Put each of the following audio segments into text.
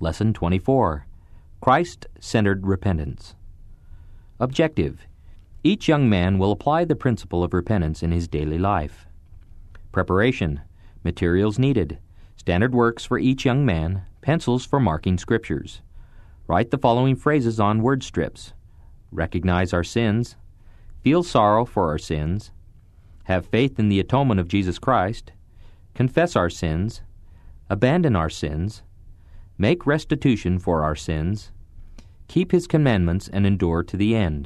Lesson 24. Christ-Centered Repentance. Objective. Each young man will apply the principle of repentance in his daily life. Preparation. Materials needed. Standard works for each young man. Pencils for marking scriptures. Write the following phrases on word strips. Recognize our sins. Feel sorrow for our sins. Have faith in the atonement of Jesus Christ. Confess our sins. Abandon our sins. Make restitution for our sins. Keep His commandments and endure to the end.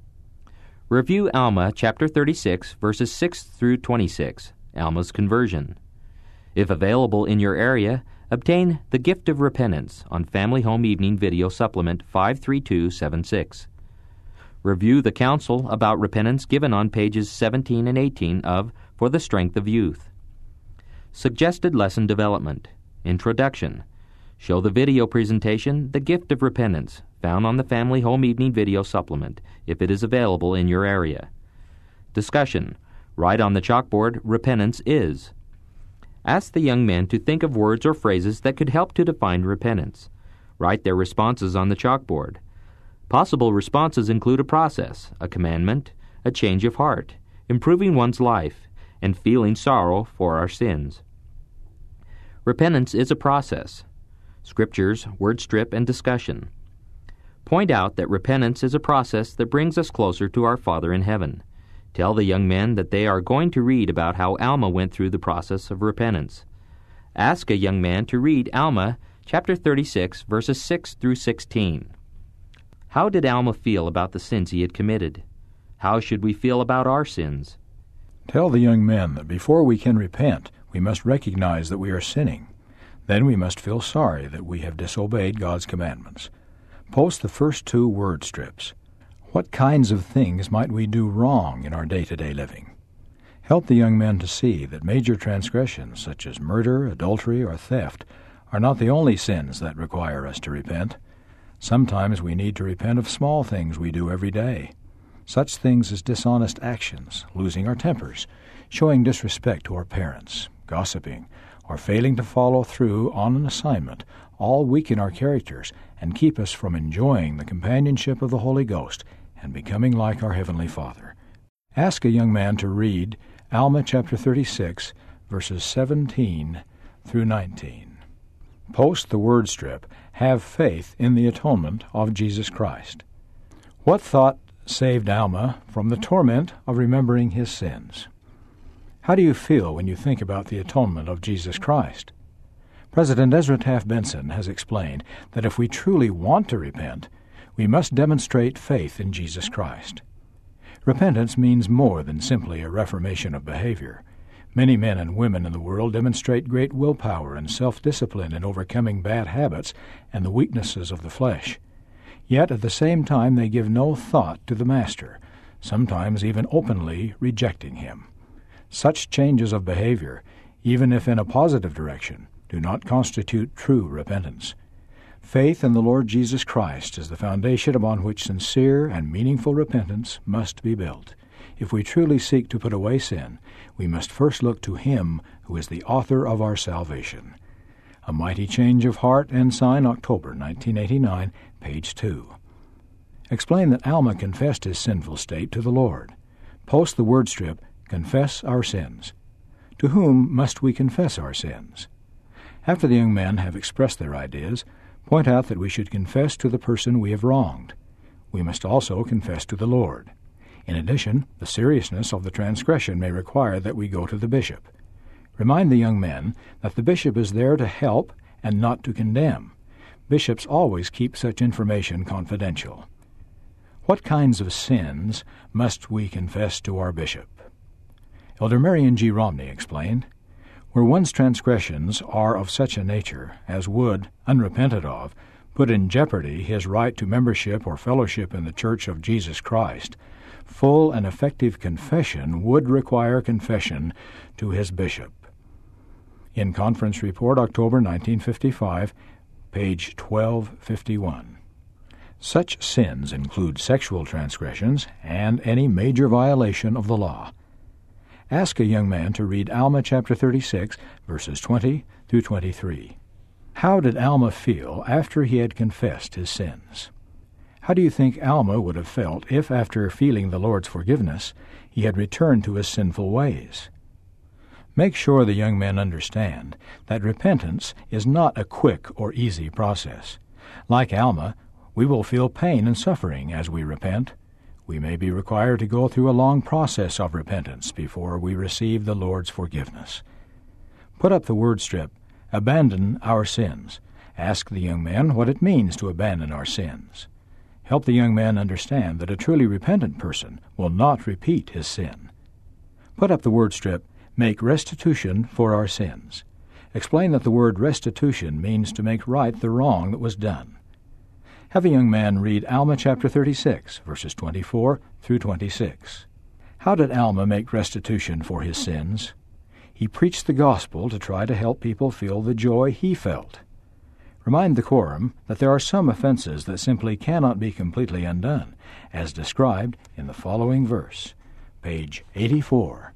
Review Alma chapter 36, verses 6 through 26, Alma's conversion. If available in your area, obtain The Gift of Repentance on Family Home Evening Video Supplement 53276. Review the counsel about repentance given on pages 17 and 18 of For the Strength of Youth. Suggested lesson development. Introduction. Show the video presentation, The Gift of Repentance, found on the Family Home Evening Video Supplement, if it is available in your area. Discussion. Write on the chalkboard, Repentance is. Ask the young men to think of words or phrases that could help to define repentance. Write their responses on the chalkboard. Possible responses include a process, a commandment, a change of heart, improving one's life, and feeling sorrow for our sins. Repentance is a process. Scriptures, word strip, and discussion. Point out that repentance is a process that brings us closer to our Father in heaven. Tell the young men that they are going to read about how Alma went through the process of repentance. Ask a young man to read Alma chapter 36, verses 6 through 16. How did Alma feel about the sins he had committed? How should we feel about our sins? Tell the young men that before we can repent, we must recognize that we are sinning. Then we must feel sorry that we have disobeyed God's commandments. Post the first 2 word strips. What kinds of things might we do wrong in our day-to-day living? Help the young men to see that major transgressions such as murder, adultery, or theft are not the only sins that require us to repent. Sometimes we need to repent of small things we do every day. Such things as dishonest actions, losing our tempers, showing disrespect to our parents, gossiping, or failing to follow through on an assignment, all weaken our characters and keep us from enjoying the companionship of the Holy Ghost and becoming like our Heavenly Father. Ask a young man to read Alma chapter 36, verses 17 through 19. Post the word strip, Have faith in the atonement of Jesus Christ. What thought saved Alma from the torment of remembering his sins? How do you feel when you think about the atonement of Jesus Christ? President Ezra Taft Benson has explained that if we truly want to repent, we must demonstrate faith in Jesus Christ. Repentance means more than simply a reformation of behavior. Many men and women in the world demonstrate great willpower and self-discipline in overcoming bad habits and the weaknesses of the flesh. Yet at the same time they give no thought to the Master, sometimes even openly rejecting Him. Such changes of behavior, even if in a positive direction, do not constitute true repentance. Faith in the Lord Jesus Christ is the foundation upon which sincere and meaningful repentance must be built. If we truly seek to put away sin, we must first look to Him who is the author of our salvation. A Mighty Change of Heart and Sign, October 1989, page 2. Explain that Alma confessed his sinful state to the Lord. Post the word strip, Confess our sins. To whom must we confess our sins? After the young men have expressed their ideas, point out that we should confess to the person we have wronged. We must also confess to the Lord. In addition, the seriousness of the transgression may require that we go to the bishop. Remind the young men that the bishop is there to help and not to condemn. Bishops always keep such information confidential. What kinds of sins must we confess to our bishop? Elder Marion G. Romney explained, Where one's transgressions are of such a nature as would, unrepented of, put in jeopardy his right to membership or fellowship in the Church of Jesus Christ, full and effective confession would require confession to his bishop. In Conference Report, October 1955, page 1251. Such sins include sexual transgressions and any major violation of the law. Ask a young man to read Alma chapter 36, verses 20 through 23. How did Alma feel after he had confessed his sins? How do you think Alma would have felt if, after feeling the Lord's forgiveness, he had returned to his sinful ways? Make sure the young men understand that repentance is not a quick or easy process. Like Alma, we will feel pain and suffering as we repent. We may be required to go through a long process of repentance before we receive the Lord's forgiveness. Put up the word strip, "Abandon our sins." Ask the young men what it means to abandon our sins. Help the young men understand that a truly repentant person will not repeat his sin. Put up the word strip, "Make restitution for our sins." Explain that the word restitution means to make right the wrong that was done. Have a young man read Alma chapter 36, verses 24 through 26. How did Alma make restitution for his sins? He preached the gospel to try to help people feel the joy he felt. Remind the quorum that there are some offenses that simply cannot be completely undone, as described in the following verse, page 84.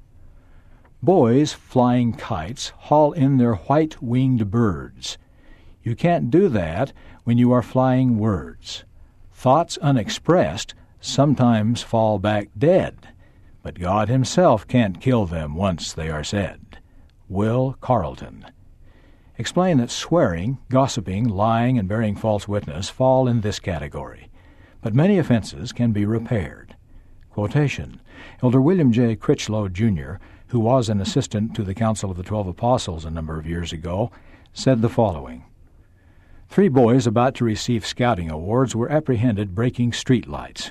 Boys flying kites haul in their white-winged birds. You can't do that when you are flying words. Thoughts unexpressed sometimes fall back dead, but God Himself can't kill them once they are said. Will Carleton. Explain that swearing, gossiping, lying, and bearing false witness fall in this category, but many offenses can be repaired. Quotation. Elder William J. Critchlow, Jr., who was an assistant to the Council of the 12 Apostles a number of years ago, said the following. 3 boys about to receive scouting awards were apprehended breaking street lights.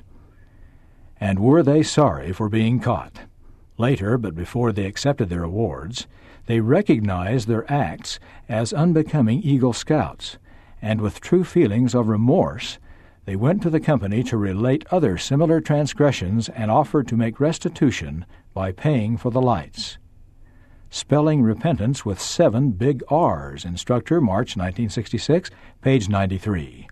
And were they sorry for being caught? Later, but before they accepted their awards, they recognized their acts as unbecoming Eagle Scouts, and with true feelings of remorse, they went to the company to relate other similar transgressions and offered to make restitution by paying for the lights. Spelling repentance with 7 big R's. Instructor, March 1966, page 93.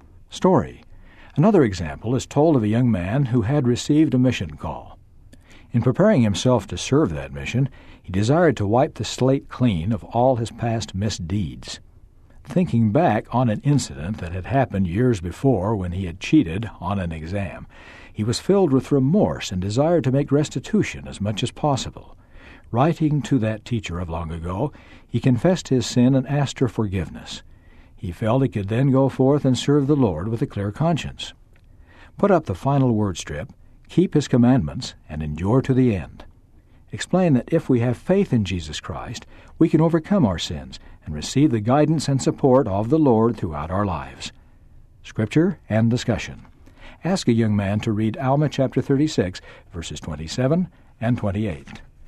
Story. Another example is told of a young man who had received a mission call. In preparing himself to serve that mission, he desired to wipe the slate clean of all his past misdeeds. Thinking back on an incident that had happened years before when he had cheated on an exam, he was filled with remorse and desired to make restitution as much as possible. Writing to that teacher of long ago, he confessed his sin and asked her forgiveness. He felt he could then go forth and serve the Lord with a clear conscience. Put up the final word strip, keep His commandments, and endure to the end. Explain that if we have faith in Jesus Christ, we can overcome our sins and receive the guidance and support of the Lord throughout our lives. Scripture and discussion. Ask a young man to read Alma chapter 36, verses 27 and 28.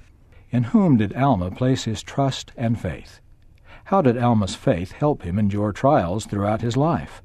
In whom did Alma place his trust and faith? How did Alma's faith help him endure trials throughout his life?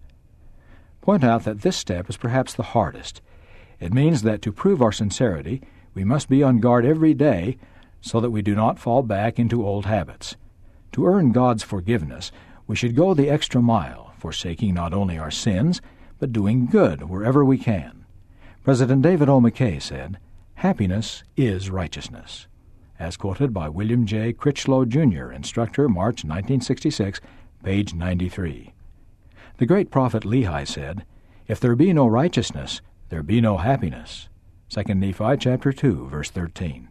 Point out that this step is perhaps the hardest. It means that to prove our sincerity, we must be on guard every day so that we do not fall back into old habits. To earn God's forgiveness, we should go the extra mile, forsaking not only our sins, but doing good wherever we can. President David O. McKay said, "Happiness is righteousness," as quoted by William J. Critchlow, Jr., Instructor, March 1966, page 93. The great prophet Lehi said, "If there be no righteousness, there be no happiness." 2 Nephi chapter 2, verse 13.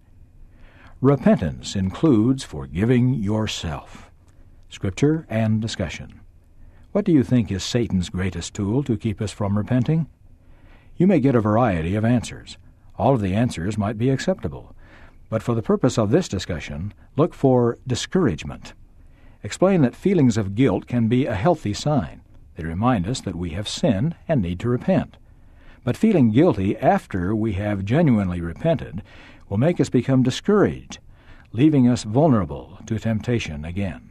Repentance includes forgiving yourself. Scripture and discussion. What do you think is Satan's greatest tool to keep us from repenting? You may get a variety of answers. All of the answers might be acceptable. But for the purpose of this discussion, look for discouragement. Explain that feelings of guilt can be a healthy sign. They remind us that we have sinned and need to repent. But feeling guilty after we have genuinely repented will make us become discouraged, leaving us vulnerable to temptation again.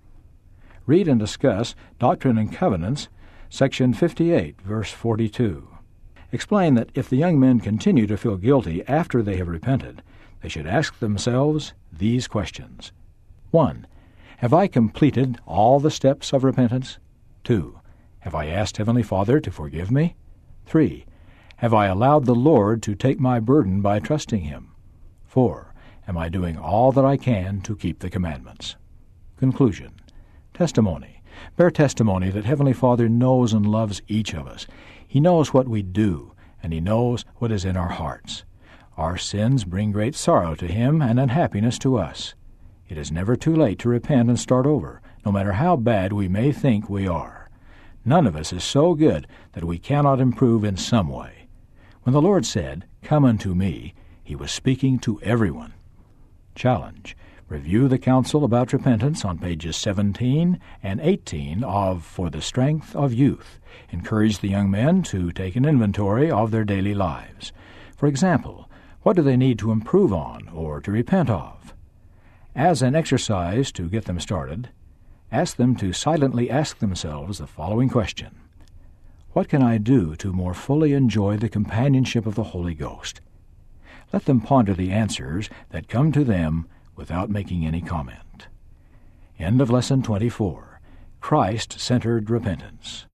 Read and discuss Doctrine and Covenants, section 58, verse 42. Explain that if the young men continue to feel guilty after they have repented, they should ask themselves these questions. 1. Have I completed all the steps of repentance? 2. Have I asked Heavenly Father to forgive me? 3. Have I allowed the Lord to take my burden by trusting Him? 4. Am I doing all that I can to keep the commandments? Conclusion. Testimony. Bear testimony that Heavenly Father knows and loves each of us. He knows what we do, and He knows what is in our hearts. Our sins bring great sorrow to Him and unhappiness to us. It is never too late to repent and start over, no matter how bad we may think we are. None of us is so good that we cannot improve in some way. When the Lord said, "Come unto me," He was speaking to everyone. Challenge: review the counsel about repentance on pages 17 and 18 of For the Strength of Youth. Encourage the young men to take an inventory of their daily lives. For example, what do they need to improve on or to repent of? As an exercise to get them started, ask them to silently ask themselves the following question: what can I do to more fully enjoy the companionship of the Holy Ghost? Let them ponder the answers that come to them without making any comment. End of Lesson 24. Christ-Centered Repentance.